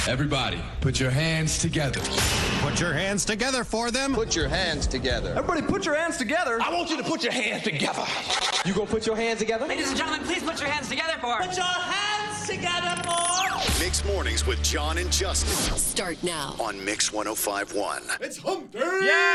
Everybody, put your hands together. Put your hands together for them. Put your hands together. Everybody put your hands together. I want you to put your hands together. You gonna put your hands together? Ladies and gentlemen, please put your hands together for... Put your hands together for... Mix Mornings with John and Justin. Start now On Mix 105.1. It's hump day!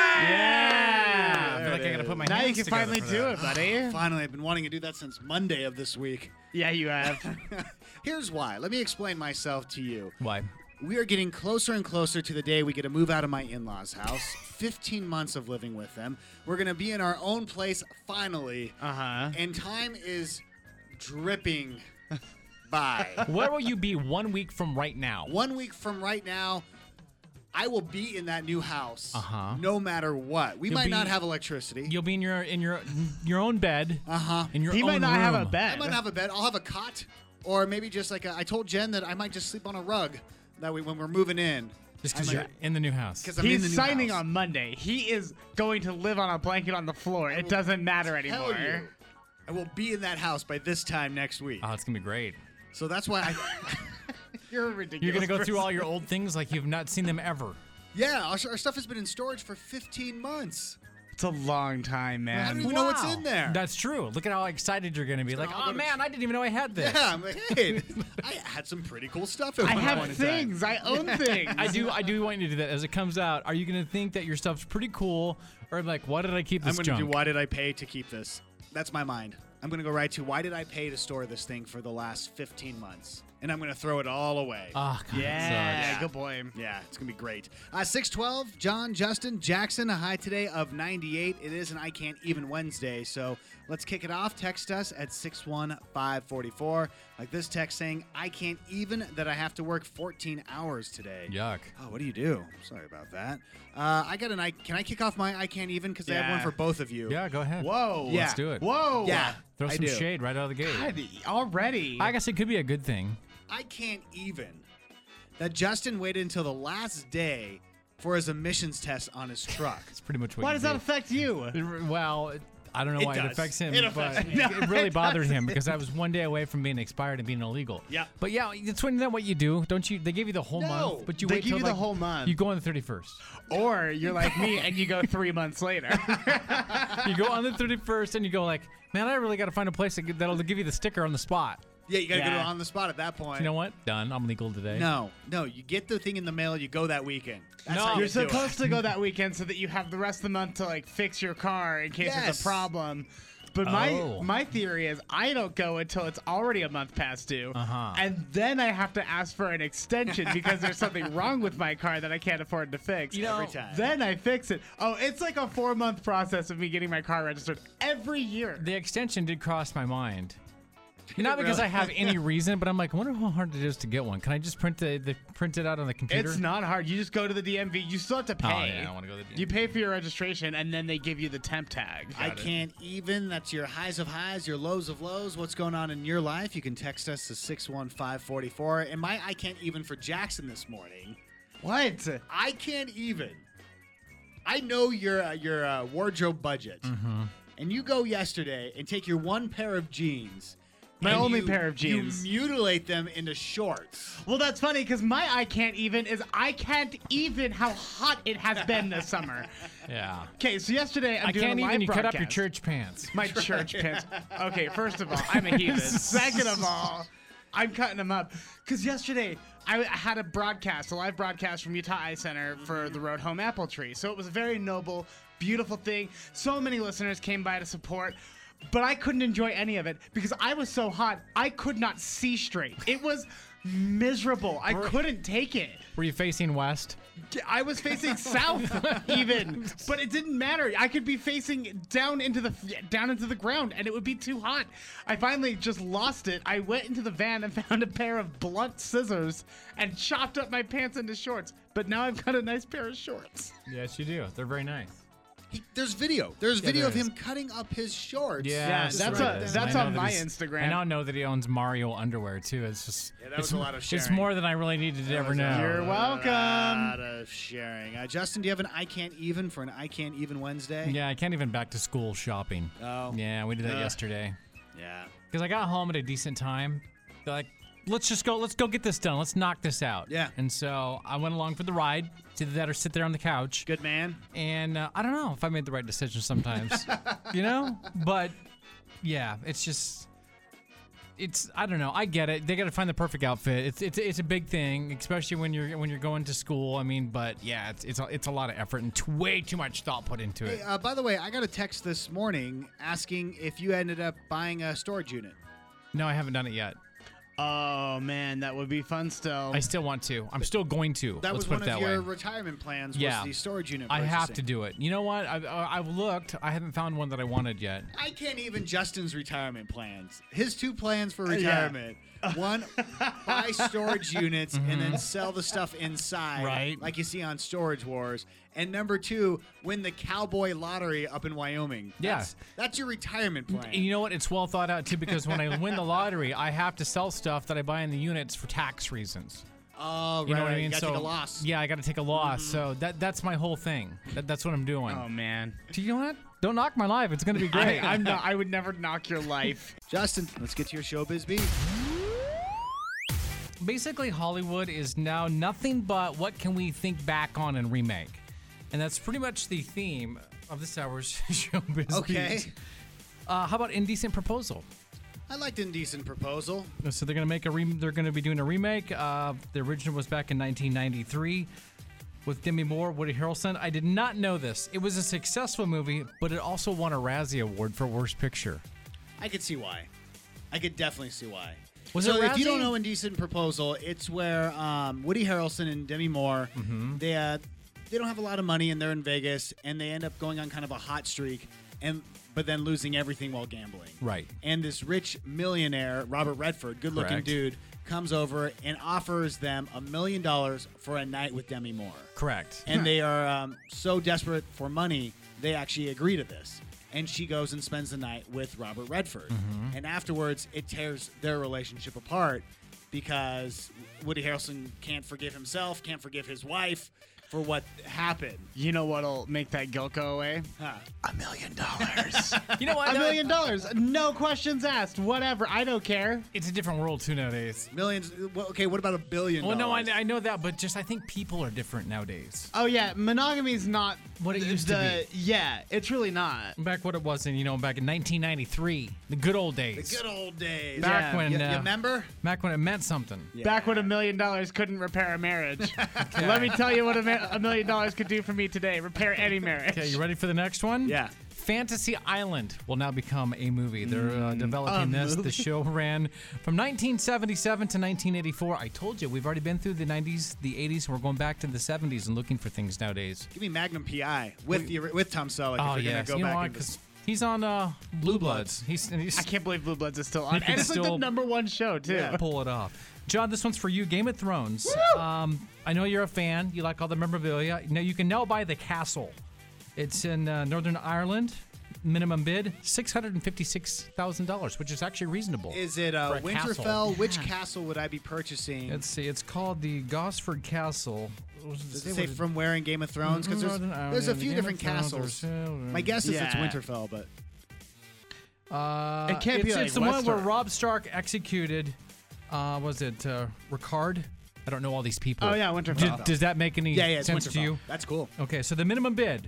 Yeah! I feel like I gotta put my Now hands you can together finally for do that. it, buddy. Finally, I've been wanting to do that since Monday of this week. Yeah, you have. Here's why. Let me explain myself to you. Why? We are getting closer and closer to the day we get to move out of my in-laws' house. 15 months of living with them. We're going to be in our own place finally. Uh-huh. And time is dripping by. Where will you be 1 week from right now? 1 week from right now, I will be in that new house. Uh-huh. No matter what. We You'll might be- not have electricity. You'll be in your own bed. Uh-huh. In your He own might not have a room. bed. I might have a bed. I'll have a cot. Or maybe just like I told Jen that I might just sleep on a rug. That way when we're moving in. Just because you're in the new house. Because I'm in the He's new signing house. on Monday. He is going to live on a blanket on the floor. It doesn't matter Tell anymore. you, I will be in that house by this time next week. Oh, it's going to be great. So that's why I... You're ridiculous. You're going to go through all your old things like you've not seen them ever. Yeah, our stuff has been in storage for 15 months. It's a long time, I man. don't even know what's in there. That's true. Look at how excited you're going to be. Like, all oh, go to man, I didn't even know I had this. Yeah, I'm like, hey, I had some pretty cool stuff at I one have point in time. things. I own things. I do want you to do that. As it comes out, are you going to think that your stuff's pretty cool? Or like, why did I keep this I'm going junk? to do why did I pay to keep this? That's my mind. I'm going to go right to why did I pay to store this thing for the last 15 months? And I'm going to throw it all away. Oh, God, Yeah, it sucks. good boy. Yeah, it's going to be great. 612, John, Justin, Jackson, a high today of 98. It is an I Can't Even Wednesday, so let's kick it off. Text us at 61544. Like this text saying, I can't even that I have to work 14 hours today. Yuck. Oh, what do you do? Sorry about that. I got an Can I kick off my I Can't Even? Because I have one Yeah. for both of you. Yeah, go ahead. Whoa. Yeah. Let's do it. Whoa. Yeah. Throw I some do. shade right out of the gate. God, already. I guess it could be a good thing. I can't even that Justin waited until the last day for his emissions test on his truck. It's pretty much what Why you does that do. affect you? Well, I don't know It why it does. affects him, It affects but me. it really bothered him because I was 1 day away from being expired and being illegal. Yeah. But yeah, it's when that what you do, don't you? They give you the whole No. month, but you They wait give till you the like, whole month. You go on the 31st. Or you're like me and you go 3 months later. You go on the 31st and you go like, man, I really got to find a place that'll give you the sticker on the spot. Yeah, you got to go Yeah. on the spot at that point. You know what? Done. I'm legal today. No, you get the thing in the mail, you go that weekend. That's No. how You're you do it. supposed to go that weekend so that you have the rest of the month to like fix your car in case there's Yes. a problem. But Oh. my theory is I don't go until it's already a month past due, Uh-huh. and then I have to ask for an extension because there's something wrong with my car that I can't afford to fix. You know, Every time. Then I fix it. Oh, it's like a 4-month process of me getting my car registered every year. The extension did cross my mind. Not because really? I have any reason, but I'm like, I wonder how hard it is to get one. Can I just print it out on the computer? It's not hard. You just go to the DMV. You still have to pay. Oh, yeah, I wanna go to the DMV. You pay for your registration, and then they give you the temp tag. I can't even. That's your highs of highs, your lows of lows. What's going on in your life? You can text us to 61544. And my I can't even for Jackson this morning. What? I can't even. I know your wardrobe budget. Mm-hmm. And you go yesterday and take your one pair of jeans. My and only you- pair of jeans. You mutilate them into shorts. Well, that's funny because my I can't even is I can't even how hot it has been this summer. Yeah. Okay, so yesterday I'm I doing can't a live even. You cut up your broadcast. church pants. My church pants. Okay, first of all, I'm a heathen. Second of all, I'm cutting them up. Because yesterday, I had a live broadcast from Utah Eye Center for the Road Home Apple Tree. So it was a very noble, beautiful thing. So many listeners came by to support. But I couldn't enjoy any of it because I was so hot, I could not see straight. It was miserable. I couldn't take it. Were you facing west? I was facing south even, but it didn't matter. I could be facing down into the ground and it would be too hot. I finally just lost it. I went into the van and found a pair of blunt scissors and chopped up my pants into shorts. But now I've got a nice pair of shorts. Yes, you do. They're very nice. There's video. There's video there of is. him cutting up his shorts. Yeah, Just that's right a- there. that's I know on that my he's- Instagram. I now know that he owns Mario underwear too. It's just Yeah, that was a lot of It's sharing. more than I really needed to ever know. You're welcome. A lot of sharing. Justin, do you have an I can't even for an I can't even Wednesday? Yeah, I can't even back to school shopping. Oh. Yeah, we did that yesterday. Yeah. Because I got home at a decent time. Like let's go get this done. Let's knock this out. Yeah. And so I went along for the ride. Either that or sit there on the couch. Good man. And I don't know if I made the right decision sometimes, But yeah, I don't know. I get it. They got to find the perfect outfit. It's a big thing, especially when you're going to school. I mean, but yeah, it's a lot of effort and way too much thought put into it. Hey, by the way, I got a text this morning asking if you ended up buying a storage unit. No, I haven't done it yet. Oh man, that would be fun still. I still want to. I'm still going to. That Let's was put one it that of your way. retirement plans. Yeah. Was the storage unit? I have purchasing. to do it. You know what? I've looked. I haven't found one that I wanted yet. I can't even Justin's retirement plans. His 2 plans for retirement. One, buy storage units and then sell the stuff inside, Right. like you see on Storage Wars. And number 2, win the cowboy lottery up in Wyoming. Yeah. That's your retirement plan. And you know what? It's well thought out too, because when I win the lottery, I have to sell stuff that I buy in the units for tax reasons. Oh, right. You know what I right. mean? You gotta So take a loss. yeah, I got to take a loss. So that's my whole thing. That's what I'm doing. Oh man, Do you know what? Don't knock my life. It's gonna be great. I'm not. I would never knock your life. Justin, let's get to your showbiz beat. Basically, Hollywood is now nothing but what can we think back on and remake, and that's pretty much the theme of this hour's showbiz Okay. beat. How about Indecent Proposal? I liked Indecent Proposal. So they're gonna make they're gonna be doing a remake. The original was back in 1993 with Demi Moore, Woody Harrelson. I did not know this. It was a successful movie, but it also won a Razzie Award for Worst Picture. I could see why. I could definitely see why. Was so it if you don't Razzie? know Indecent Proposal, it's where Woody Harrelson and Demi Moore, they don't have a lot of money and they're in Vegas and they end up going on kind of a hot streak, but then losing everything while gambling. Right. And this rich millionaire, Robert Redford, good-looking Correct. dude, comes over and offers them $1 million for a night with Demi Moore. Correct. And they are so desperate for money, they actually agree to this. And she goes and spends the night with Robert Redford. And afterwards, it tears their relationship apart because Woody Harrelson can't forgive himself, can't forgive his wife for what happened. You know what'll make that guilt go away? $1 million. You know what? $1 million. No questions asked. Whatever. I don't care. It's a different world too nowadays. Millions. Well, okay, what about $1 billion? Well, no, I know that, but just I think people are different nowadays. Oh yeah, monogamy's not What it used to be. Yeah, it's really not. Back what it was in, back in 1993, the good old days. The good old days. Back Yeah. when, You remember? back when it meant something. Back when $1 million couldn't repair a marriage. Let me tell you what $1 million could do for me today. Repair any marriage. Okay, you ready for the next one? Yeah. Fantasy Island will now become a movie. They're developing this. The show ran from 1977 to 1984. I told you, we've already been through the 90s, the 80s, and we're going back to the 70s and looking for things nowadays. Give me Magnum PI with Tom Selleck. Oh, if you're yes. gonna go You know back why? into Because he's on Blue Bloods. He's I can't believe Blue Bloods is still on. He can And it's like the still- #1 show, too. Yeah. pull it off. John, this one's for you. Game of Thrones. I know you're a fan. You like all the memorabilia. Now you can now buy the castle. It's in Northern Ireland. Minimum bid $656,000, which is actually reasonable. Is it for a Winterfell? castle. Which castle would I be purchasing? Let's see. It's called the Gosford Castle. Does it say from where in Game of Thrones? Because Northern there's a Ireland, few Game of different Thrones, castles. My guess is it's Yeah. Winterfell, but It can't be it's like the one where Western. Rob Stark executed. Was it Ricard? I don't know all these people. Oh, yeah, Winterfell. Does that make any yeah, it's sense Winterfell. to you? That's cool. Okay, so the minimum bid,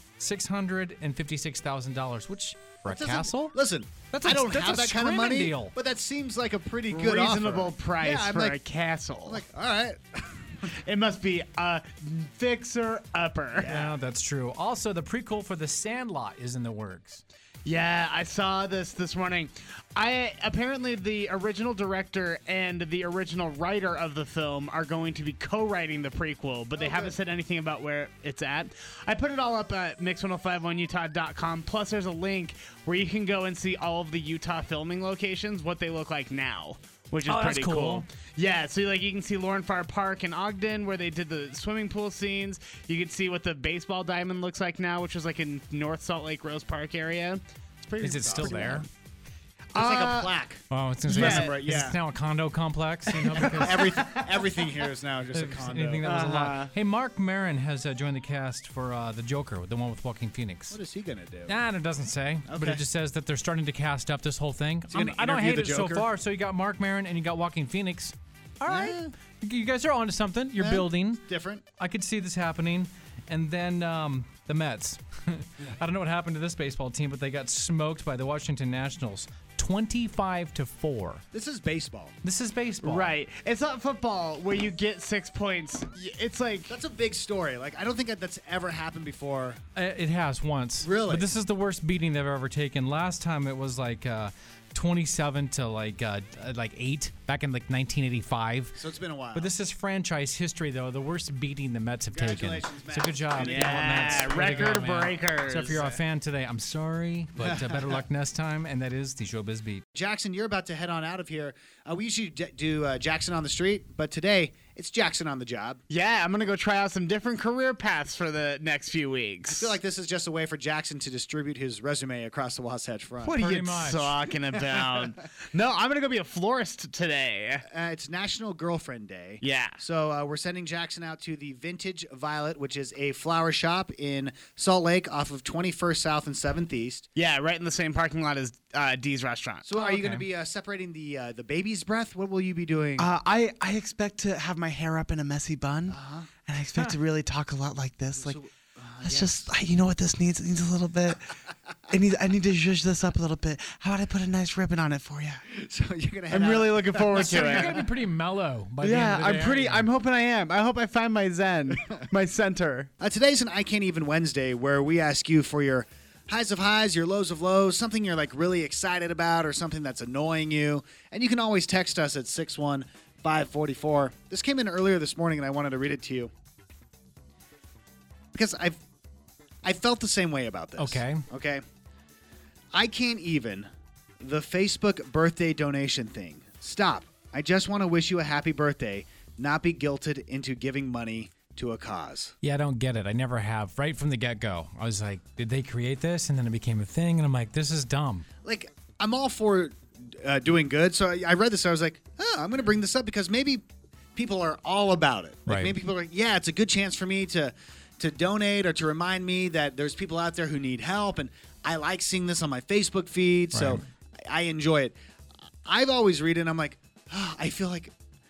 $656,000, which for a Doesn't- castle? Listen, That's I a- don't that's have a that kind of screaming money, deal. but that seems like a pretty good Reasonable offer. price Yeah, I'm for like, a castle. I'm like, all right. It must be a fixer-upper. Yeah, that's true. Also, the prequel for The Sandlot is in the works. Yeah, I saw this morning. Apparently the original director and the original writer of the film are going to be co-writing the prequel, but they haven't said anything about where it's at. I put it all up at mix1051utah.com. Plus, there's a link where you can go and see all of the Utah filming locations, what they look like now, which is Oh, that's pretty cool. Yeah, so you can see Lauren Farr Park in Ogden where they did the swimming pool scenes. You can see what the baseball diamond looks like now, which was like in North Salt Lake Rose Park area. It's pretty. Is it still pretty there? wild. like a plaque. Oh, it's gonna Yeah. say, Remember it, yeah. it's now a condo complex, you know, because Everything here is now just a condo. anything that was a lot. Hey, Mark Maron has joined the cast for the Joker, the one with Joaquin Phoenix. What is he gonna do? Nah, it doesn't say, but Okay. it just says that they're starting to cast up this whole thing. he gonna I don't interview hate the it so Joker? far. So you got Mark Maron and you got Joaquin Phoenix. All right, you guys are onto something. You're Yeah. building. Different. I could see this happening. And then the Mets. I don't know what happened to this baseball team, but they got smoked by the Washington Nationals, 25-4. This is baseball. This is baseball, Right. It's not football where you get 6 points. It's like That's a big story. Like I don't think that's ever happened before. It has once. Really? But this is the worst beating they've ever taken. Last time it was like 27 to like 8 back in like 1985. So it's been a while. But this is franchise history, though. The worst beating the Mets have taken. Congratulations, So good Mets. job. Yeah, Mets. Way to go, record man. breakers. So if you're a fan today, I'm sorry, but better luck next time. And that is the Showbiz Beat. Jackson, you're about to head on out of here. We usually do Jackson on the street, but today it's Jackson on the job. Yeah, I'm going to go try out some different career paths for the next few I weeks. feel like this is just a way for Jackson to distribute his resume across the Wasatch Front. What are Pretty you much. talking about? No, I'm going to go be a florist today. It's National Girlfriend Day. Yeah. So we're sending Jackson out to the Vintage Violet, which is a flower shop in Salt Lake off of 21st South and 7th East. Yeah, right in the same parking lot as Dee's restaurant. So are you going to okay. be separating the baby's breath? What will you be doing? I expect to have my hair up in a messy bun, and I expect to really talk a lot like this. Like, let's just, you know what this needs? It needs a little bit. I need to zhuzh this up a little bit. How about I put a nice ribbon on it for you? So you're going to head I'm out. really looking forward So to you're it. going to be pretty mellow by the Yeah, end of the day, I'm pretty. aren't I'm hoping I am. I hope I find my zen, my center. Today's an I Can't Even Wednesday where we ask you for your highs of highs, your lows of lows, something you're like really excited about or something that's annoying you. And you can always text us at 61544. This came in earlier this morning and I wanted to read it to you. Because I felt the same way about this. Okay. Okay. I can't even the Facebook birthday donation thing. Stop. I just want to wish you a happy birthday, not be guilted into giving money to a cause. Yeah, I don't get it. I never have. Right from the get-go, I was like, did they create this? And then it became a thing, and I'm like, this is dumb. Like, I'm all for doing good. So I read this. I was like, oh, I'm going to bring this up because maybe people are all about it. Like Right. maybe people are like, yeah, it's a good chance for me to donate or to remind me that there's people out there who need help. And I like seeing this on my Facebook feed. So Right. I enjoy it. I've always read it and I'm like, oh, I feel like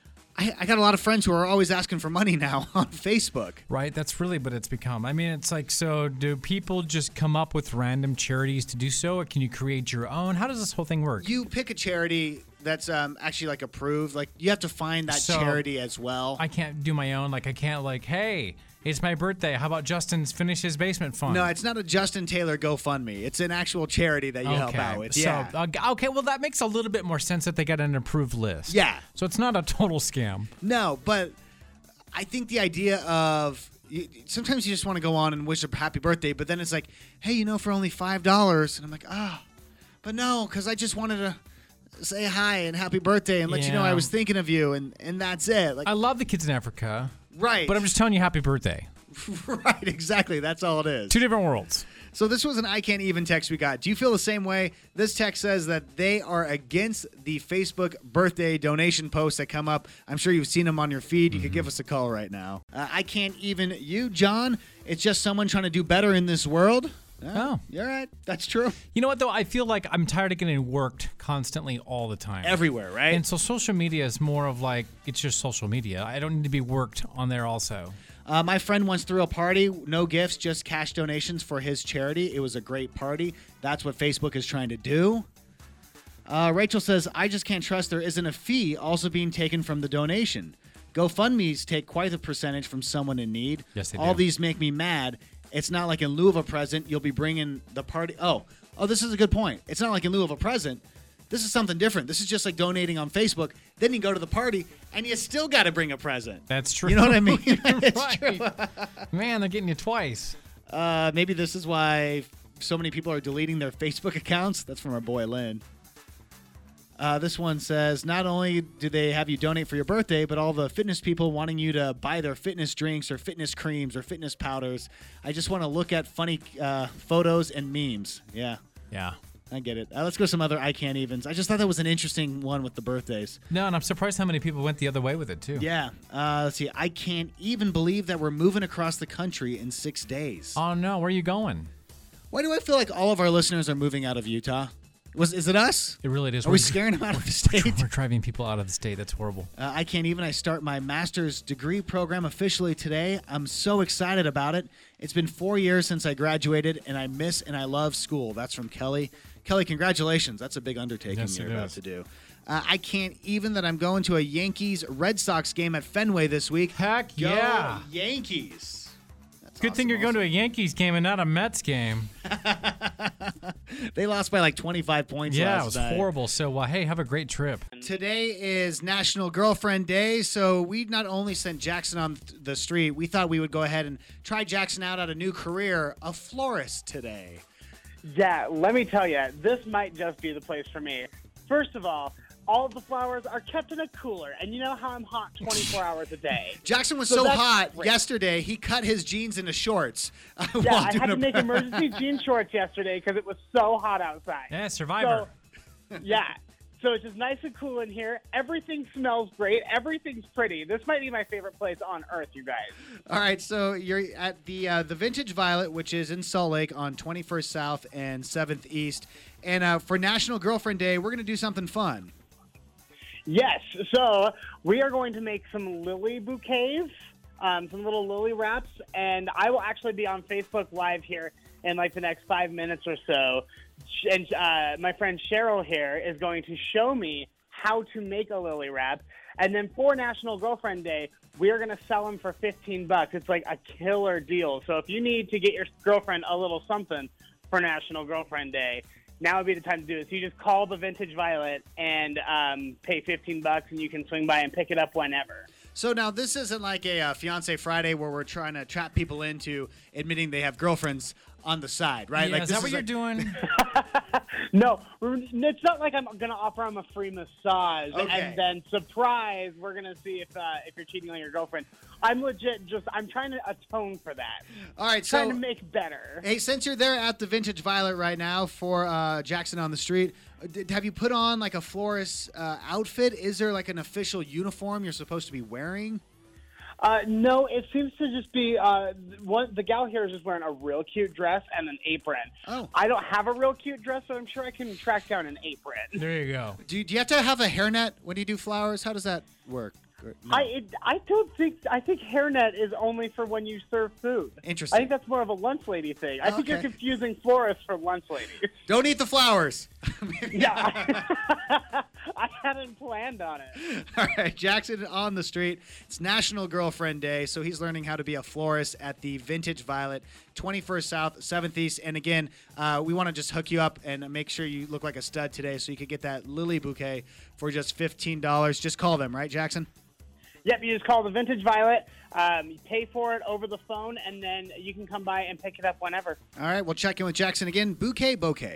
I got a lot of friends who are always asking for money now on Facebook. Right? That's really what it's become. I mean, it's like, so do people just come up with random charities to do so, or can you create your own? How does this whole thing work? You pick a charity that's actually like approved. Like you have to find that So, charity as well. I can't do my own. Like, I can't like, hey, it's my birthday. How about Justin's finish his basement fund? No, it's not a Justin Taylor GoFundMe. It's an actual charity that you help out with. Yeah. So, okay, well, that makes a little bit more sense that they got an approved list. Yeah. So it's not a total scam. No, but I think the idea of sometimes you just want to go on and wish a happy birthday, but then it's like, hey, for only $5. And I'm like, but no, because I just wanted to say hi and happy birthday and let you know Yeah. I was thinking of you, and that's it. Like, I love the kids in Africa, right. but I'm just telling you happy birthday. right, exactly. That's all it is. Two different worlds. So this was an I Can't Even text we got. Do you feel the same way? This text says that they are against the Facebook birthday donation posts that come up. I'm sure you've seen them on your feed. You could give us a call right now. I can't even you, John. It's just someone trying to do better in this world. Oh. You're right. That's true. You know what, though? I feel like I'm tired of getting worked constantly all the time. Everywhere, right? And so social media is more of like, it's just social media. I don't need to be worked on there also. My friend once threw a party, no gifts, just cash donations for his charity. It was a great party. That's what Facebook is trying to do. Rachel says, I just can't trust there isn't a fee also being taken from the donation. GoFundMe's take quite a percentage from someone in need. Yes, they All do. these make me mad. It's not like in lieu of a present, you'll be bringing the party. Oh, this is a good point. It's not like in lieu of a present. This is something different. This is just like donating on Facebook. Then you go to the party, and you still got to bring a present. That's true. You know what I mean? You're It's right. true. Man, they're getting you twice. Maybe this is why so many people are deleting their Facebook accounts. That's from our boy Lynn. This one says, not only do they have you donate for your birthday, but all the fitness people wanting you to buy their fitness drinks or fitness creams or fitness powders. I just want to look at funny photos and memes. Yeah. Yeah. I get it. Let's go some other I can't evens. I just thought that was an interesting one with the birthdays. No, and I'm surprised how many people went the other way with it, too. Yeah. Let's see. I can't even believe that we're moving across the country in 6 days. Oh, no. Where are you going? Why do I feel like all of our listeners are moving out of Utah? Is it us? It really is. Are we scaring them out of the state? We're driving people out of the state. That's horrible. I can't even. I start my master's degree program officially today. I'm so excited about it. It's been 4 years since I graduated, and I miss and I love school. That's from Kelly. Kelly, congratulations. That's a big undertaking you're about to do. I can't even that I'm going to a Yankees-Red Sox game at Fenway this week. Heck Go yeah. Yankees. That's Good thing you're going to a Yankees game and not a Mets game. They lost by like 25 points Yeah, last it was night. horrible. So, hey, have a great trip. Today is National Girlfriend Day, so we not only sent Jackson on the street, we thought we would go ahead and try Jackson out at a new career, a florist today. Yeah, let me tell you, this might just be the place for me. First of all of the flowers are kept in a cooler, and you know how I'm hot 24 hours a day. Jackson was so hot great. Yesterday, he cut his jeans into shorts. Yeah, I had to make emergency jean shorts yesterday because it was so hot outside. Yeah, Survivor. So, yeah. So it's just nice and cool in here. Everything smells great. Everything's pretty. This might be my favorite place on earth, you guys. All right, so you're at the Vintage Violet, which is in Salt Lake on 21st South and 7th East. And for National Girlfriend Day, we're going to do something fun. Yes. So we are going to make some lily bouquets, some little lily wraps, and I will actually be on Facebook Live here in like the next 5 minutes or so. And my friend Cheryl here is going to show me how to make a lily wrap. And then for National Girlfriend Day, we are going to sell them for $15. It's like a killer deal. So if you need to get your girlfriend a little something for National Girlfriend Day, now would be the time to do it. So you just call the Vintage Violet and pay $15, and you can swing by and pick it up whenever. So now this isn't like a Fiancé Friday where we're trying to trap people into admitting they have girlfriends on the side, right? Yeah, like is that what you're doing? No, it's not like I'm going to offer them a free massage and then surprise, we're going to see if you're cheating on your girlfriend. I'm legit I'm trying to atone for that. All right, trying to make better. Hey, since you're there at the Vintage Violet right now for Jackson on the Street, have you put on like a florist outfit? Is there like an official uniform you're supposed to be wearing? No, it seems to just be the gal here is just wearing a real cute dress and an apron. Oh. I don't have a real cute dress, so I'm sure I can track down an apron. There you go. Do you have to have a hairnet when you do flowers? How does that work? No. I think hairnet is only for when you serve food. Interesting. I think that's more of a lunch lady thing. I think you're confusing florists for lunch ladies. Don't eat the flowers. Yeah. I hadn't planned on it. All right, Jackson on the street. It's National Girlfriend Day, so he's learning how to be a florist at the Vintage Violet, 21st South, 7th East. And again, we want to just hook you up and make sure you look like a stud today so you could get that lily bouquet for just $15. Just call them, right, Jackson? Yep, you just call the Vintage Violet, you pay for it over the phone, and then you can come by and pick it up whenever. All right, we'll check in with Jackson again. Bouquet.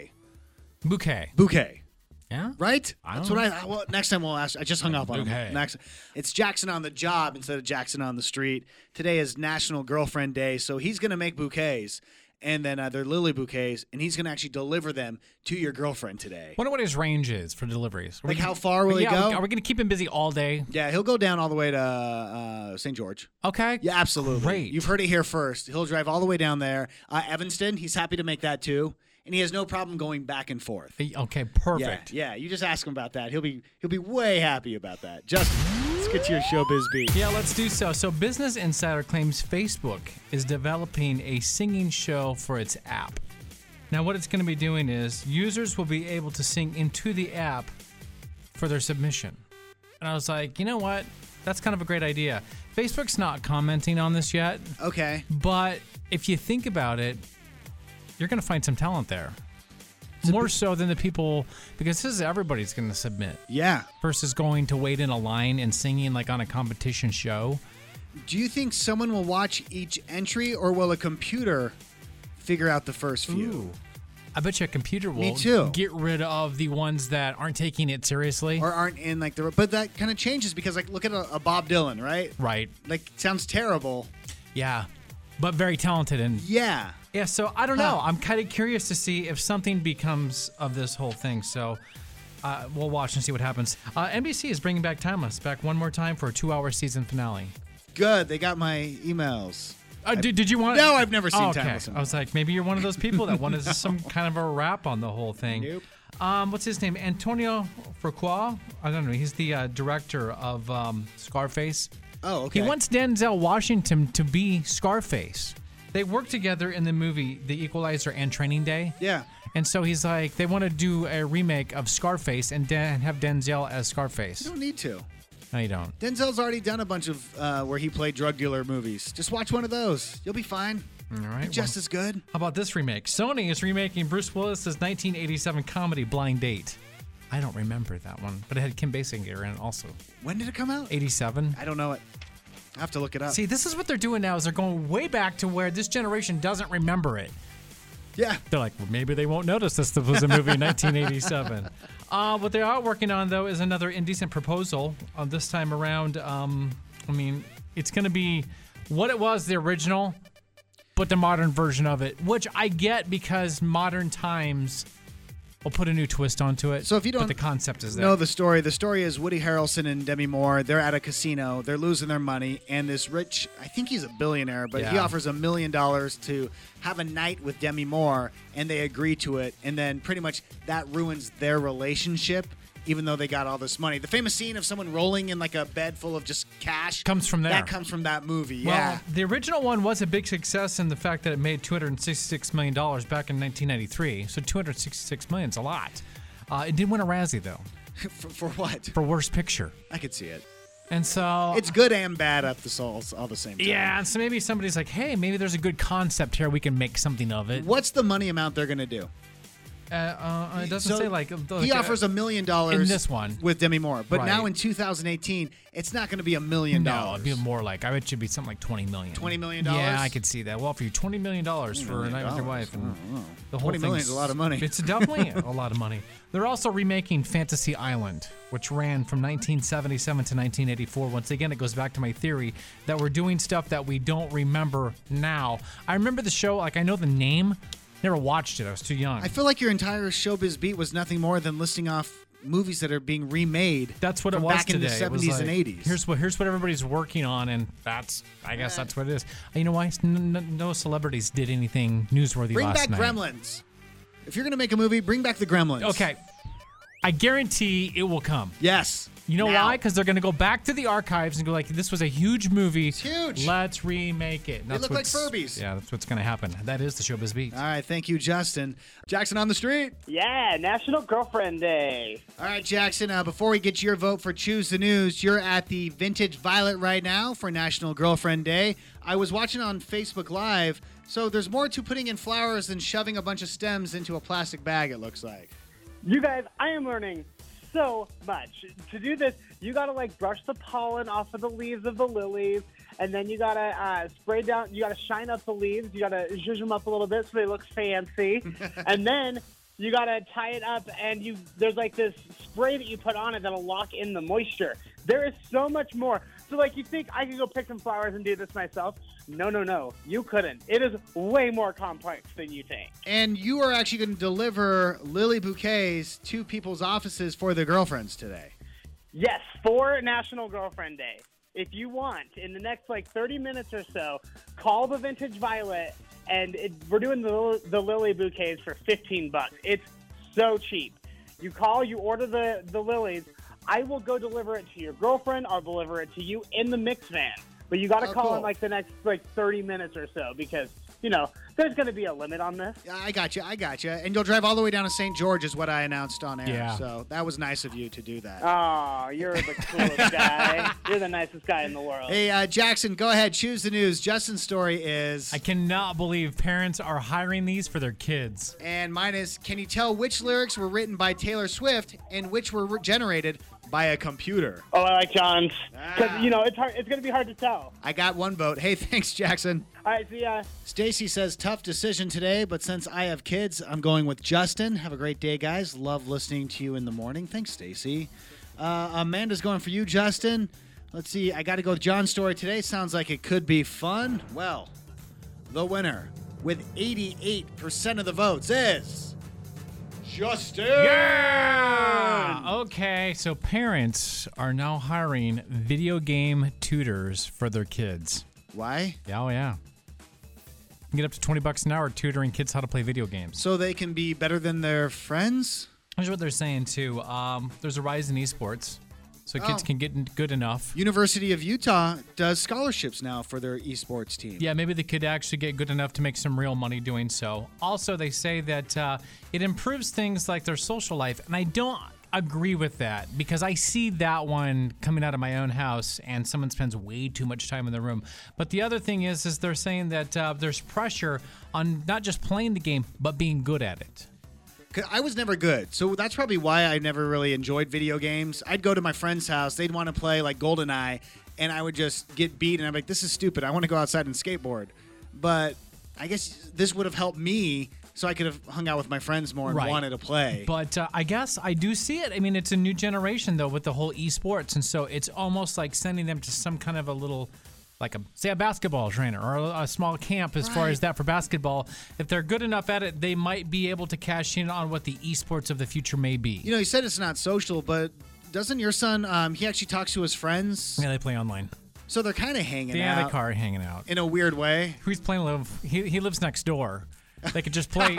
Yeah? Right? That's what next time we'll ask. I just hung up on Bouquet. him. Next, it's Jackson on the job instead of Jackson on the street. Today is National Girlfriend Day, so he's going to make bouquets. And then they're lily bouquets, and he's going to actually deliver them to your girlfriend today. Wonder what his range is for deliveries. Like how far will he go? Are we going to keep him busy all day? Yeah, he'll go down all the way to St. George. Okay. Yeah, absolutely. Great. You've heard it here first. He'll drive all the way down there. Evanston, he's happy to make that too. And he has no problem going back and forth. Okay, perfect. Yeah, you just ask him about that. He'll be way happy about that. Justin, let's get to your showbiz beat. Yeah, let's do so. So Business Insider claims Facebook is developing a singing show for its app. Now, what it's going to be doing is users will be able to sing into the app for their submission. And I was like, you know what? That's kind of a great idea. Facebook's not commenting on this yet. Okay. But if you think about it, you're going to find some talent there. More so than the people, because this is everybody's going to submit. Yeah. Versus going to wait in a line and singing like on a competition show. Do you think someone will watch each entry, or will a computer figure out the first few? Ooh. I bet you a computer will Me too. get rid of the ones that aren't taking it seriously. Or aren't in like the... But that kind of changes because like look at a Bob Dylan, right? Right. Like sounds terrible. Yeah. but very talented and Yeah. yeah. So I don't know. I'm kind of curious to see if something becomes of this whole thing. So we'll watch and see what happens. NBC is bringing back Timeless back one more time for a 2-hour season finale. Good. They got my emails. Did you want? No, I've never seen okay. Timeless. I was like, maybe you're one of those people that wanted some kind of a wrap on the whole thing. Nope. What's his name? Antonio Fuqua? I don't know. He's the director of Scarface. Oh, okay. He wants Denzel Washington to be Scarface. They worked together in the movie The Equalizer and Training Day. Yeah. And so he's like, they want to do a remake of Scarface and have Denzel as Scarface. You don't need to. No, you don't. Denzel's already done a bunch of where he played drug dealer movies. Just watch one of those. You'll be fine. All right. Just as good. How about this remake? Sony is remaking Bruce Willis's 1987 comedy Blind Date. I don't remember that one, but it had Kim Basinger in it also. When did it come out? 87. I don't know it. I have to look it up. See, this is what they're doing now is they're going way back to where this generation doesn't remember it. Yeah. They're like, well, maybe they won't notice this was a movie in 1987. What they are working on, though, is another Indecent Proposal. This time around, it's going to be what it was, the original, but the modern version of it, which I get because modern times will put a new twist onto it. So if you don't but the concept is there. know the story is Woody Harrelson and Demi Moore. They're at a casino. They're losing their money. And this rich, I think he's a billionaire, but he Yeah. offers $1 million to have a night with Demi Moore, and they agree to it. And then pretty much that ruins their relationship, even though they got all this money. The famous scene of someone rolling in like a bed full of just cash comes from there. That comes from that movie. Well, Yeah. the original one was a big success in the fact that it made $266 million back in 1993. So $266 million is a lot. It did win a Razzie, though. For what? For Worst Picture. I could see it. And so It's good and bad at all the same time. yeah, and so maybe somebody's like, hey, maybe there's a good concept here. We can make something of it. What's the money amount they're going to do? It doesn't say like he offers $1 million in this one with Demi Moore, but Right. now in 2018, it's not going to be $1 million. No, it'd be more like I bet it'd be something like $20 million. $20 million? Yeah, I could see that. We'll offer you $20 million for a night with your wife, and the whole $20 million thing's is a lot of money. It's definitely a lot of money. They're also remaking Fantasy Island, which ran from 1977 to 1984. Once again, it goes back to my theory that we're doing stuff that we don't remember now. I remember the show, like I know the name. Never watched it. I was too young. I feel like your entire showbiz beat was nothing more than listing off movies that are being remade. That's what it from was back today. in the It was 70s like, and 80s. Here's what everybody's working on, and I guess that's what it is. You know why? No celebrities did anything newsworthy Bring last back night. Gremlins. If you're going to make a movie, bring back the Gremlins. Okay. I guarantee it will come. Yes. You know Now. why? Because they're going to go back to the archives and go like, this was a huge movie. It's huge. Let's remake it. They look like Furbies. Yeah, that's what's going to happen. That is the Showbiz Beat. All right, thank you, Justin. Jackson on the street. Yeah, National Girlfriend Day. All right, Jackson, before we get your vote for Choose the News, you're at the Vintage Violet right now for National Girlfriend Day. I was watching on Facebook Live, so there's more to putting in flowers than shoving a bunch of stems into a plastic bag, it looks like. You guys, I am learning so much. To do this, you gotta brush the pollen off of the leaves of the lilies, and then you gotta spray down. You gotta shine up the leaves. You gotta zhuzh them up a little bit so they look fancy, and then you gotta tie it up. And there's this spray that you put on it that'll lock in the moisture. There is so much more. So you think I could go pick some flowers and do this myself? No, you couldn't. It is way more complex than you think. And you are actually going to deliver lily bouquets to people's offices for their girlfriends today. Yes, for National Girlfriend Day. If you want, in the next 30 minutes or so, call the Vintage Violet, and we're doing the lily bouquets for $15. It's so cheap. You call, you order the lilies. I will go deliver it to your girlfriend. I'll deliver it to you in the mix van. But you got to call in the next 30 minutes or so because, there's going to be a limit on this. I got you. And you'll drive all the way down to St. George is what I announced on air. Yeah. So that was nice of you to do that. Oh, you're the coolest guy. You're the nicest guy in the world. Hey, Jackson, go ahead. Choose the news. Justin's story is... I cannot believe parents are hiring these for their kids. And mine is, can you tell which lyrics were written by Taylor Swift and which were generated by a computer? Oh, I like John's. Because, it's hard. It's going to be hard to tell. I got one vote. Hey, thanks, Jackson. All right, see ya. Stacy says, tough decision today, but since I have kids, I'm going with Justin. Have a great day, guys. Love listening to you in the morning. Thanks, Stacy. Amanda's going for you, Justin. Let's see. I got to go with John's story today. Sounds like it could be fun. Well, the winner with 88% of the votes is Justin. Yeah. Okay, so parents are now hiring video game tutors for their kids. Why? Yeah, oh yeah. You can get up to $20 an hour tutoring kids how to play video games. So they can be better than their friends? Here's what they're saying too. There's a rise in esports, so kids can get good enough. University of Utah does scholarships now for their esports team. Yeah, maybe they could actually get good enough to make some real money doing so. Also, they say that it improves things like their social life, and I don't agree with that because I see that one coming out of my own house and someone spends way too much time in the room. But the other thing is they're saying that there's pressure on not just playing the game, but being good at it. 'Cause I was never good, so that's probably why I never really enjoyed video games. I'd go to my friend's house, they'd want to play like GoldenEye, and I would just get beat, and I'm like, this is stupid, I want to go outside and skateboard. But I guess this would have helped me so I could have hung out with my friends more and wanted to play. But I guess I do see it. I mean, it's a new generation, though, with the whole esports, and so it's almost like sending them to some kind of a little, like a basketball trainer or a small camp as far as that for basketball. If they're good enough at it, they might be able to cash in on what the esports of the future may be. You know, you said it's not social, but doesn't your son, he actually talks to his friends? Yeah, they play online. So they're kind of hanging out. Yeah, they are hanging out. In a weird way. Who's playing? He lives next door. They could just play.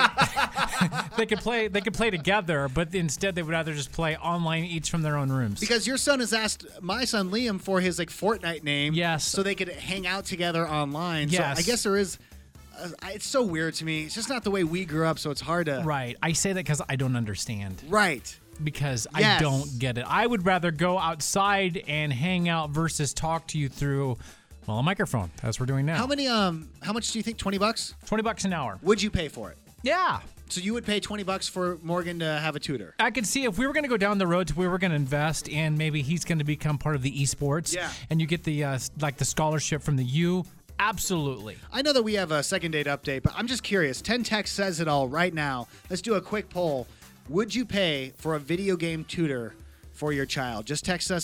They could play together, but instead they would rather just play online, each from their own rooms. Because your son has asked my son Liam for his like Fortnite name. Yes. So they could hang out together online. Yes. So I guess there is. It's so weird to me. It's just not the way we grew up, so it's hard to. Right. I say that because I don't understand. Right. Because I don't get it. I would rather go outside and hang out versus talk to you through. Well, a microphone, as we're doing now. How much do you think? $20? $20 an hour. Would you pay for it? Yeah. So you would pay $20 for Morgan to have a tutor? I could see if we were going to go down the road to where we're going to invest and maybe he's going to become part of the esports. Yeah. And you get the the scholarship from the U. Absolutely. I know that we have a second date update, but I'm just curious. 10 Text says it all right now. Let's do a quick poll. Would you pay for a video game tutor for your child? Just text us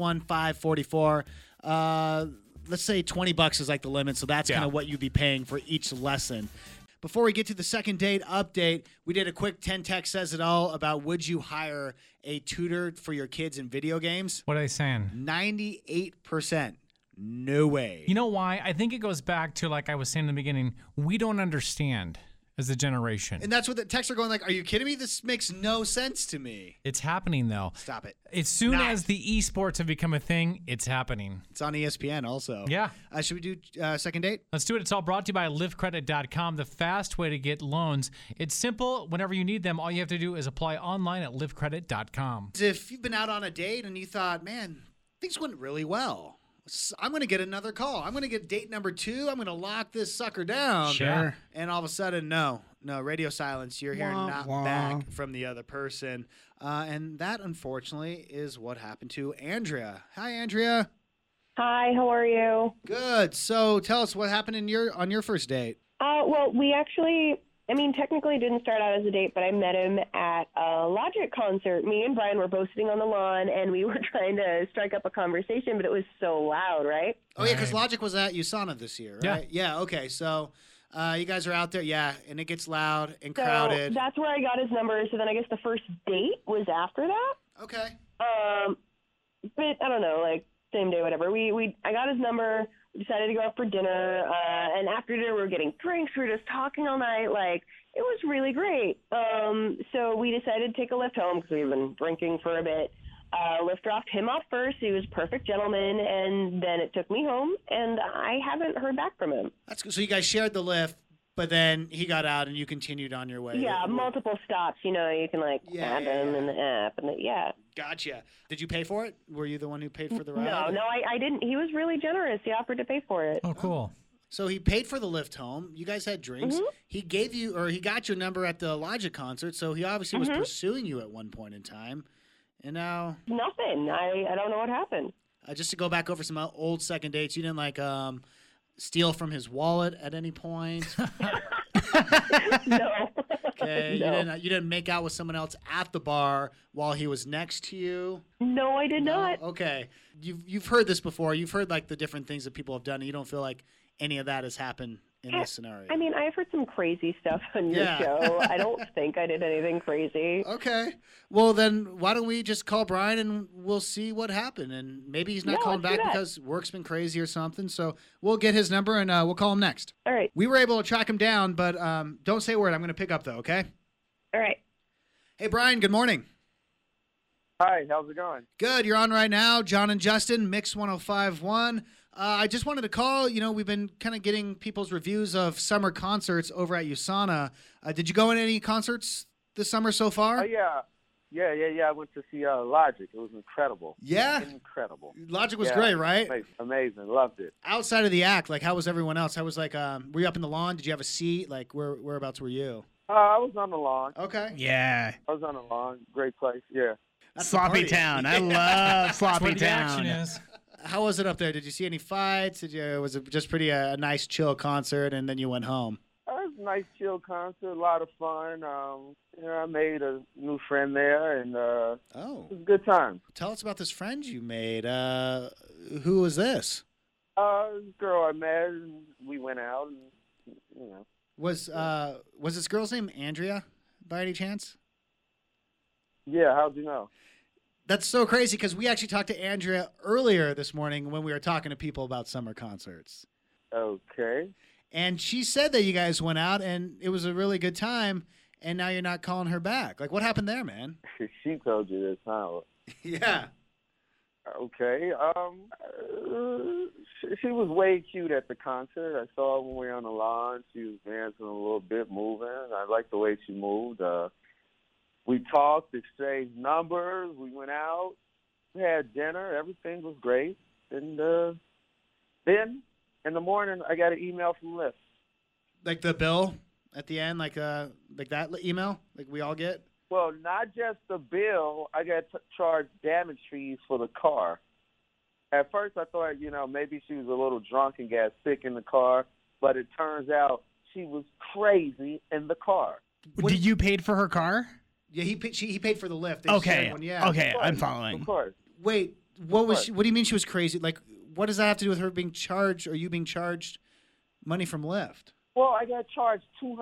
61544. Let's say $20 is like the limit, so that's kind of what you'd be paying for each lesson. Before we get to the second date update, we did a quick 10 Text says it all about would you hire a tutor for your kids in video games? What are they saying? 98%. No way. You know why? I think it goes back to, like I was saying in the beginning, we don't understand as a generation. And that's what the texts are going like, are you kidding me? This makes no sense to me. It's happening, though. Stop it. As soon as the esports have become a thing, it's happening. It's on ESPN also. Yeah. Should we do second date? Let's do it. It's all brought to you by livecredit.com, the fast way to get loans. It's simple. Whenever you need them, all you have to do is apply online at livecredit.com. If you've been out on a date and you thought, man, things went really well, I'm going to get another call. I'm going to get date number 2. I'm going to lock this sucker down. Sure. And all of a sudden, no, radio silence. You're hearing not back from the other person. And that, unfortunately, is what happened to Andrea. Hi, Andrea. Hi, how are you? Good. So tell us what happened on your first date. Well, we actually, technically didn't start out as a date, but I met him at a Logic concert. Me and Brian were both sitting on the lawn, and we were trying to strike up a conversation, but it was so loud, right? Oh, yeah, because Logic was at USANA this year, right? Yeah, okay. So you guys are out there, and it gets loud and crowded. So that's where I got his number. So then I guess the first date was after that. Okay. But I don't know, like same day, whatever. I got his number. We decided to go out for dinner, and after dinner we were getting drinks. We were just talking all night. Like, it was really great. So we decided to take a lift home because we've been drinking for a bit. Lyft dropped him off first. He was a perfect gentleman, and then it took me home, and I haven't heard back from him. That's good. So you guys shared the lift, but then he got out and you continued on your way. Yeah, multiple stops. You can add him in the app, and Gotcha. Did you pay for it? Were you the one who paid for the ride? No, I didn't. He was really generous. He offered to pay for it. Oh, cool. So he paid for the lift home. You guys had drinks. Mm-hmm. He got your number at the Logic concert. So he obviously was pursuing you at one point in time. And now nothing. I don't know what happened. Just to go back over some old second dates, you didn't steal from his wallet at any point? No. Okay. No. You didn't make out with someone else at the bar while he was next to you? No, I did not. Okay. You've heard this before. You've heard like the different things that people have done, and you don't feel like any of that has happened in this scenario? I mean, I've heard some crazy stuff on your Yeah. show. I don't think I did anything crazy. Okay. Well, then why don't we just call Brian and we'll see what happened? And maybe he's not Yeah, calling let's do back that. because work's been crazy or something. So we'll get his number and we'll call him next. All right. We were able to track him down, but don't say a word. I'm going to pick up, though, okay? All right. Hey, Brian, good morning. Hi, how's it going? Good. You're on right now. John and Justin, Mix 105.1. I just wanted to call. You know, we've been kind of getting people's reviews of summer concerts over at USANA. Did you go in any concerts this summer so far? Yeah. I went to see Logic. It was incredible. Yeah? Incredible. Logic was great, right? Amazing. Loved it. Outside of the act, like, how was everyone else? How was, like, were you up in the lawn? Did you have a seat? Like, whereabouts were you? I was on the lawn. Okay. Yeah. I was on the lawn. Great place. Yeah. That's the Sloppy party. Town. I love Sloppy where the Town. action is. How was it up there? Did you see any fights? Was it just pretty a nice, chill concert, and then you went home? It was a nice, chill concert. A lot of fun. I made a new friend there, and it was a good time. Tell us about this friend you made. Who was this? This girl I met, and we went out, and you know. Was this girl's name Andrea, by any chance? Yeah, how'd you know? That's so crazy because we actually talked to Andrea earlier this morning when we were talking to people about summer concerts. Okay. And she said that you guys went out and it was a really good time, and now you're not calling her back. Like, what happened there, man? She told you this, huh? Yeah. Okay. She was way cute at the concert. I saw her when we were on the lawn. She was dancing a little bit, moving. I liked the way she moved. We talked, exchanged numbers. We went out, we had dinner. Everything was great. And then in the morning, I got an email from Lyft. Like the bill at the end, like that email, like we all get. Well, not just the bill. I got charged damage fees for the car. At first, I thought, maybe she was a little drunk and got sick in the car. But it turns out she was crazy in the car. Did you paid for her car? Yeah, he paid for the Lyft. They Okay. shared one, yeah. Okay, I'm following. Of course. Wait, what do you mean she was crazy? Like, what does that have to do with her being charged or you being charged money from Lyft? Well, I got charged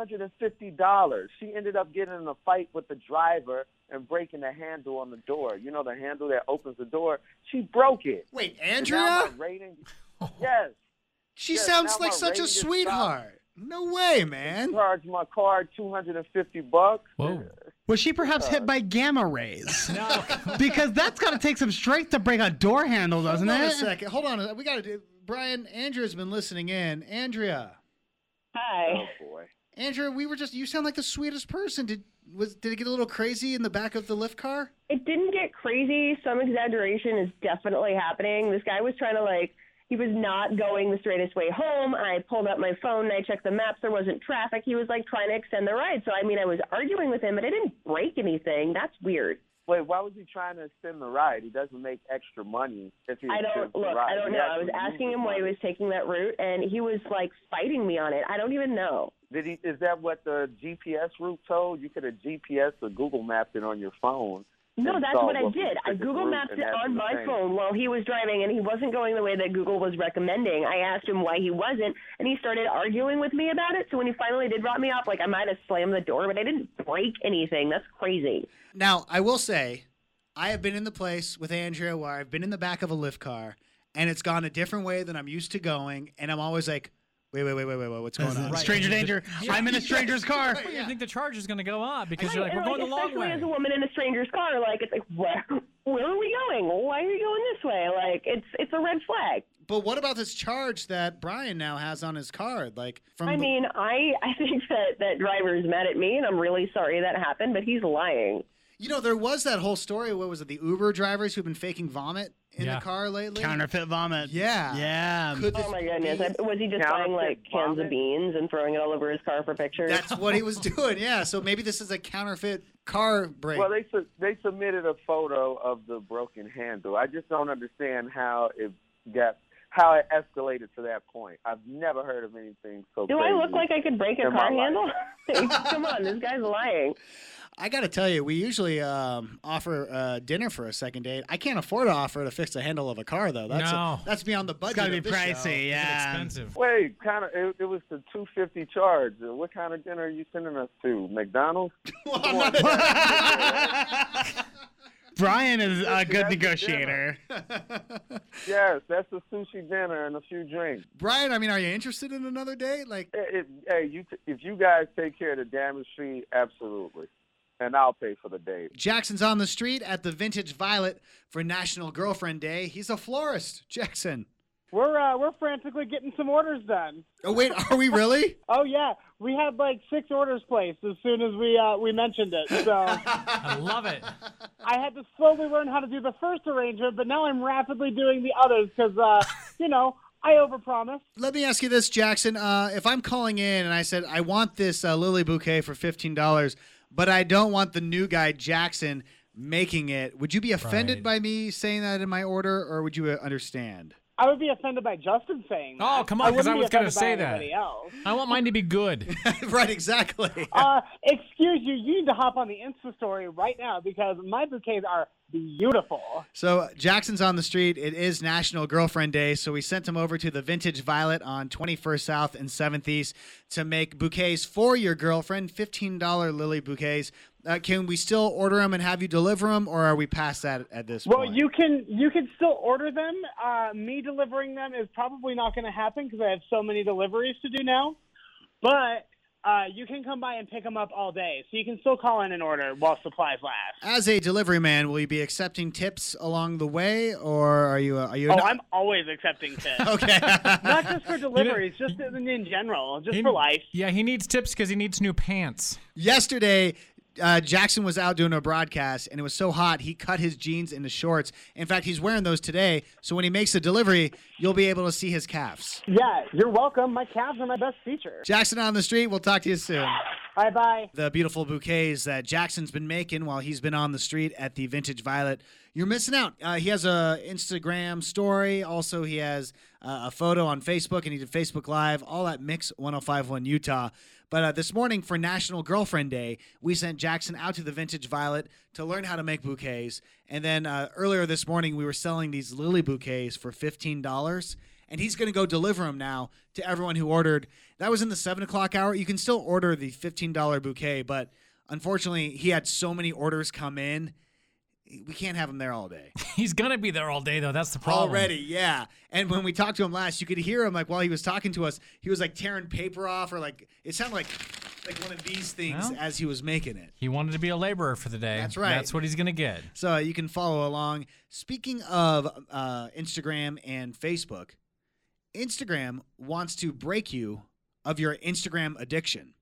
$250. She ended up getting in a fight with the driver and breaking the handle on the door. You know, the handle that opens the door. She broke it. Wait, And now Andrea? my rating, yes. She Yes, sounds now like my such a rating is sweetheart. No way, man. Charged my car $250. Whoa. Was she perhaps hit by gamma rays? No. Because that's got to take some strength to break a door handle, doesn't Hold on a it? second. Hold on. We got to do. Brian, Andrea's been listening in. Andrea. Hi. Oh, boy. Andrea, you sound like the sweetest person. Did it get a little crazy in the back of the Lyft car? It didn't get crazy. Some exaggeration is definitely happening. This guy was trying to, he was not going the straightest way home. I pulled up my phone and I checked the maps. There wasn't traffic. He was, trying to extend the ride. So, I was arguing with him, but I didn't break anything. That's weird. Wait, why was he trying to extend the ride? He doesn't make extra money if he extends the ride. I don't know. I was asking him why he was taking that route, and he was, fighting me on it. I don't even know. Is that what the GPS route told? You could have GPS or Google mapped it on your phone. No, and that's saw what I was did. the I Google route, mapped and it that's on the my thing. phone while he was driving, and he wasn't going the way that Google was recommending. I asked him why he wasn't, and he started arguing with me about it. So when he finally did drop me off, I might have slammed the door, but I didn't break anything. That's crazy. Now, I will say, I have been in the place with Andrea where I've been in the back of a Lyft car, and it's gone a different way than I'm used to going, and I'm always like, wait, what's going on? Stranger danger. I'm in a stranger's car. Well, you think the charge is going to go up because you're Right, like, we're going the long especially way. as a woman in a stranger's car, it's where are we going? Why are you going this way? It's a red flag. But what about this charge that Brian now has on his card? I think that driver is mad at me, and I'm really sorry that happened, but he's lying. There was that whole story. What was it? The Uber drivers who've been faking vomit in the car lately? Counterfeit vomit. Yeah. Yeah. Oh, my goodness. Was he just buying, cans of beans and throwing it all over his car for pictures? That's what he was doing, yeah. So maybe this is a counterfeit car break. Well, they submitted a photo of the broken handle. I just don't understand how it escalated to that point. I've never heard of anything so Do crazy. I look like I could break a in car my handle? Come on, this guy's lying. I got to tell you, we usually offer dinner for a second date. I can't afford to offer to fix the handle of a car, though. That's beyond the budget. It's gotta of be this pricey, show. yeah. Expensive. Wait, it was the $250 charge. What kind of dinner are you sending us to? McDonald's? Brian is a That's good the negotiator. Yes, that's a sushi dinner and a few drinks. Brian, I mean, are you interested in another date? Like, If you guys take care of the damage fee, absolutely. And I'll pay for the date. Jackson's on the street at the Vintage Violet for National Girlfriend Day. He's a florist. Jackson. We're frantically getting some orders done. Oh, wait, are we really? Oh, yeah. We had like 6 orders placed as soon as we mentioned it. So I love it. I had to slowly learn how to do the first arrangement, but now I'm rapidly doing the others because, I overpromised. Let me ask you this, Jackson. If I'm calling in and I said, I want this lily bouquet for $15, but I don't want the new guy, Jackson, making it, would you be offended by me saying that in my order, or would you understand? I would be offended by Justin saying that. Oh, come on, because I was going to say that. Anybody else. I want mine to be good. Right, exactly. Excuse you, you need to hop on the Insta story right now because my bouquets are beautiful. So Jackson's on the street. It is National Girlfriend Day, so we sent him over to the Vintage Violet on 21st South and 7th East to make bouquets for your girlfriend, $15 lily bouquets. Can we still order them and have you deliver them, or are we past that at this point? Well, you can still order them. Me delivering them is probably not going to happen because I have so many deliveries to do now. But you can come by and pick them up all day, so you can still call in and order while supplies last. As a delivery man, will you be accepting tips along the way, or are you? I'm always accepting tips. Okay. Not just for deliveries, just in general, just for life. Yeah, he needs tips because he needs new pants. Yesterday, Jackson was out doing a broadcast, and it was so hot, he cut his jeans into shorts. In fact, he's wearing those today, so when he makes the delivery, you'll be able to see his calves. Yeah, you're welcome. My calves are my best feature. Jackson on the street. We'll talk to you soon. Bye-bye. The beautiful bouquets that Jackson's been making while he's been on the street at the Vintage Violet. You're missing out. He has a Instagram story. Also, he has a photo on Facebook, and he did Facebook Live, all at Mix 1051 Utah. But this morning for National Girlfriend Day, we sent Jackson out to the Vintage Violet to learn how to make bouquets. And then earlier this morning, we were selling these lily bouquets for $15. And he's going to go deliver them now to everyone who ordered. That was in the 7 o'clock hour. You can still order the $15 bouquet, but unfortunately, he had so many orders come in. We can't have him there all day. He's going to be there all day, though. That's the problem. Already, yeah. And when we talked to him last, you could hear him, like, while he was talking to us, he was, like, tearing paper off, or, like, it sounded like one of these things as he was making it. He wanted to be a laborer for the day. That's right. That's what he's going to get. So you can follow along. Speaking of Instagram and Facebook, Instagram wants to break you of your Instagram addiction.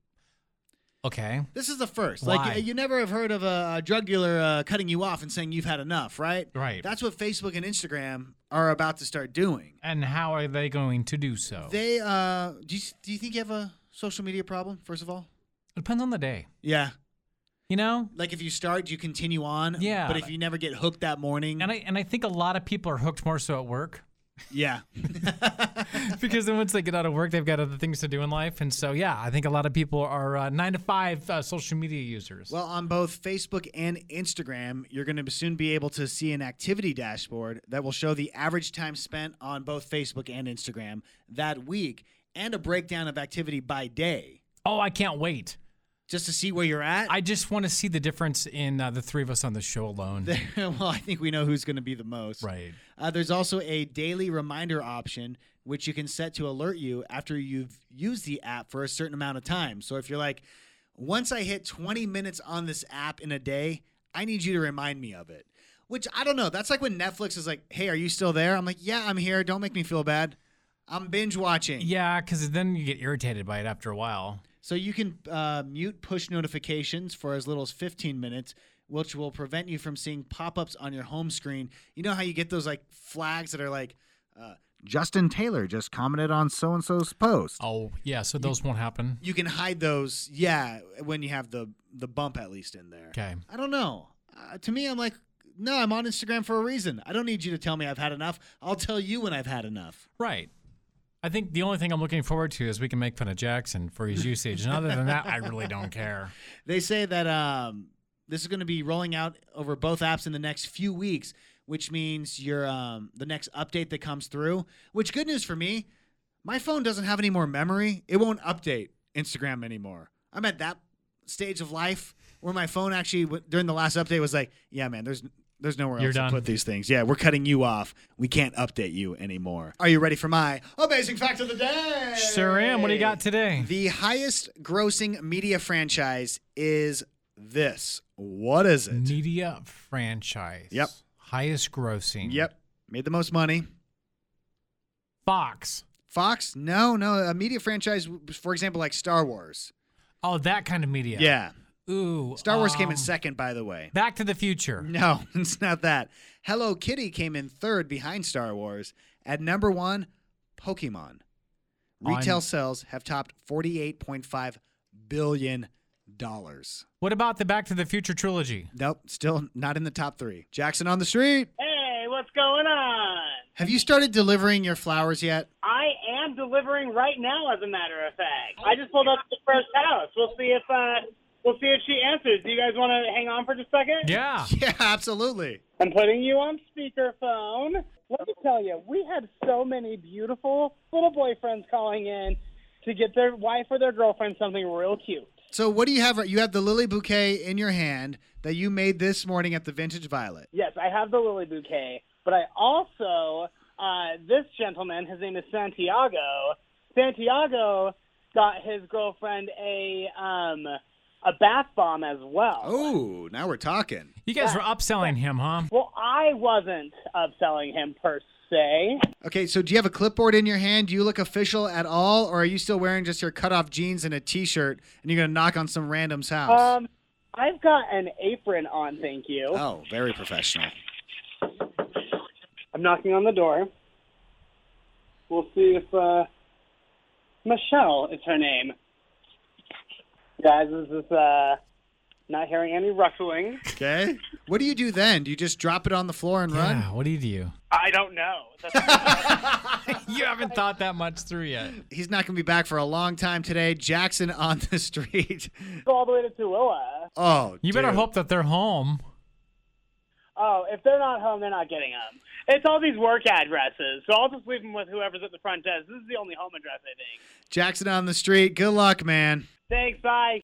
Okay. This is the first. Why? Like, you never have heard of a drug dealer cutting you off and saying you've had enough, right? Right. That's what Facebook and Instagram are about to start doing. And how are they going to do so? They do you think you have a social media problem, first of all? It depends on the day. Yeah. You know? Like, if you start, you continue on. Yeah. But if you never get hooked that morning. And I think a lot of people are hooked more so at work. Yeah. Because then once they get out of work, they've got other things to do in life. And so, yeah, I think a lot of people are 9 to 5 social media users. Well, on both Facebook and Instagram, you're going to soon be able to see an activity dashboard that will show the average time spent on both Facebook and Instagram that week, and a breakdown of activity by day. Oh, I can't wait. Just to see where you're at? I just want to see the difference in the three of us on the show alone. Well, I think we know who's going to be the most. Right. There's also a daily reminder option, which you can set to alert you after you've used the app for a certain amount of time. So if you're like, once I hit 20 minutes on this app in a day, I need you to remind me of it. Which, I don't know. That's like when Netflix is like, hey, are you still there? I'm like, yeah, I'm here. Don't make me feel bad. I'm binge watching. Yeah, because then you get irritated by it after a while. So you can mute push notifications for as little as 15 minutes, which will prevent you from seeing pop-ups on your home screen. You know how you get those like flags that are like, Justin Taylor just commented on so-and-so's post. Oh, yeah, so those won't happen. You can hide those, yeah, when you have the bump at least in there. Okay. I don't know. To me, I'm like, no, I'm on Instagram for a reason. I don't need you to tell me I've had enough. I'll tell you when I've had enough. Right. I think the only thing I'm looking forward to is we can make fun of Jackson for his usage. And other than that, I really don't care. They say that This is going to be rolling out over both apps in the next few weeks, which means your the next update that comes through. Which, good news for me, my phone doesn't have any more memory. It won't update Instagram anymore. I'm at that stage of life where my phone actually, during the last update, was like, yeah, man, there's nowhere else to put these things. Yeah, we're cutting you off. We can't update you anymore. Are you ready for my amazing fact of the day? Sure am. What do you got today? The highest grossing media franchise is this. What is it? Media franchise. Yep. Highest grossing. Yep. Made the most money. Fox. Fox? No. A media franchise, for example, like Star Wars. Oh, that kind of media. Yeah. Ooh. Star Wars came in second, by the way. Back to the Future. No, it's not that. Hello Kitty came in third behind Star Wars. At number 1, Pokemon. Retail sales have topped $48.5 billion. What about the Back to the Future trilogy? Nope, still not in the top 3. Jackson on the street. Hey, what's going on? Have you started delivering your flowers yet? I am delivering right now, as a matter of fact. I just pulled up to the first house. We'll see if she answers. Do you guys want to hang on for just a second? Yeah. Yeah, absolutely. I'm putting you on speakerphone. Let me tell you, we had so many beautiful little boyfriends calling in to get their wife or their girlfriend something real cute. So what do you have? You have the lily bouquet in your hand that you made this morning at the Vintage Violet. Yes, I have the lily bouquet, but I also, this gentleman, his name is Santiago. Santiago got his girlfriend a bath bomb as well. Oh, now we're talking. You guys were upselling him, huh? Well, I wasn't upselling him per se. Okay, so do you have a clipboard in your hand? Do you look official at all, or are you still wearing just your cutoff jeans and a T-shirt, and you're going to knock on some random's house? I've got an apron on, thank you. Oh, very professional. I'm knocking on the door. We'll see if Michelle is her name. Guys, this is not hearing any rustling. Okay. What do you do then? Do you just drop it on the floor and run? Yeah, what do you do? I don't know. You haven't thought that much through yet. He's not going to be back for a long time today. Jackson on the street. Go all the way to Tooele. Oh, You better hope that they're home. Oh, if they're not home, they're not getting them. It's all these work addresses, so I'll just leave them with whoever's at the front desk. This is the only home address, I think. Jackson on the street. Good luck, man. Thanks, bye.